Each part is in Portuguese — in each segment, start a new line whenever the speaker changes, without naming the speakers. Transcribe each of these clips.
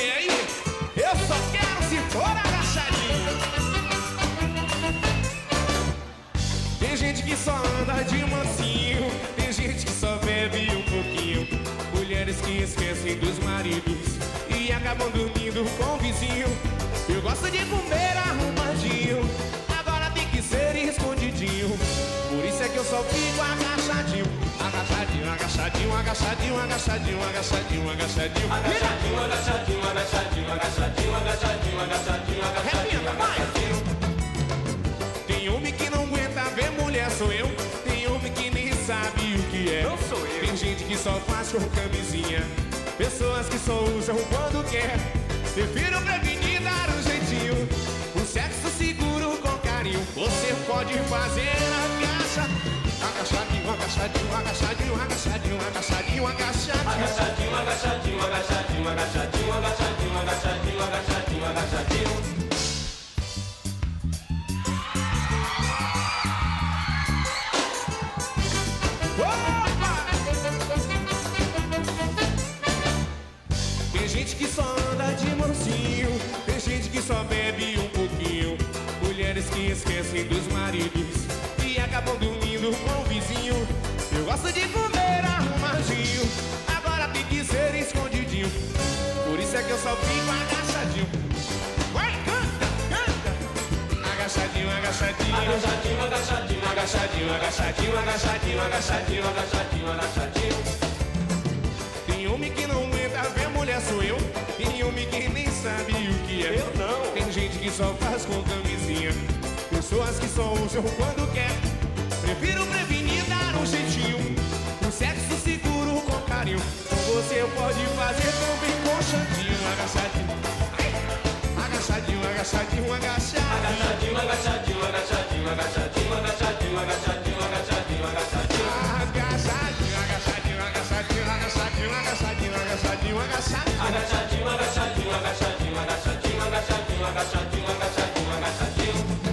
homem aí, eu só quero se for agachadinho. Tem gente que só anda de mansinho, tem gente que só bebe um pouquinho. Mulheres que esquecem dos maridos e acabam dormindo com o vizinho. Eu gosto de comer arrumadinho, agora tem que ser escondidinho. Por isso é que eu só fico agachadinho. Agachadinho, agachadinho, agachadinho, agachadinho, agachadinho, agachadinho.
Agachadinho, agachadinho, agachadinho, agachadinho, agachadinho, agachadinho, agachadinho, agachadinho.
Tem homem que não aguenta ver mulher, sou eu. Tem homem que nem sabe o que é.
Não sou eu.
Tem gente que só faz com camisinha, pessoas que só usam quando quer. Prefiro prevenir, dar um jeitinho, um sexo seguro com carinho. Você pode fazer agacha. Agachadinho, agachadinho, agachadinho, agachadinho, agachadinho, agachadinho.
Agachadinho, agachadinho, agachadinho, agachadinho, agachadinho, agachadinho, agachadinho, agachadinho.
Tem gente que só anda de mansinho, tem gente que só bebe um pouquinho. Mulheres que esquecem dos maridos e acabam dormindo com o vizinho. Eu gosto de comer arrumadinho, agora tem que ser escondidinho. Por isso é que eu só fico agachadinho. Vai, canta, canta. Agachadinho, agachadinho.
Agachadinho, agachadinho,
Agachadinho, agachadinho, agachadinho, agachadinho,
agachadinho, agachadinho.
Tem homem que não aguenta ver mulher, sou eu. Tem homem que nem sabe o que é.
Eu não.
Tem gente que só faz com camisinha, pessoas que só usam quando quer. Prefiro prevenir, dar um jeitinho, um sexo seguro com carinho. Você pode fazer também com chantinho. Agachadinho, agachadinho, agachadinho, agachadinho.
Agachadinho, agachadinho, agachadinho, agachadinho, agachadinho, agachadinho, agachadinho, agachadinho.
Agachadinho, agachadinho, agachadinho, agachadinho, agachadinho, agachadinho, agachadinho.
Agachadinho, agachadinho, agachadinho, agachadinho, agachadinho, agachadinho, agachadinho, agachadinho.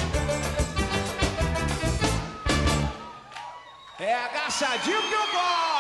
É agachadinho que eu gosto.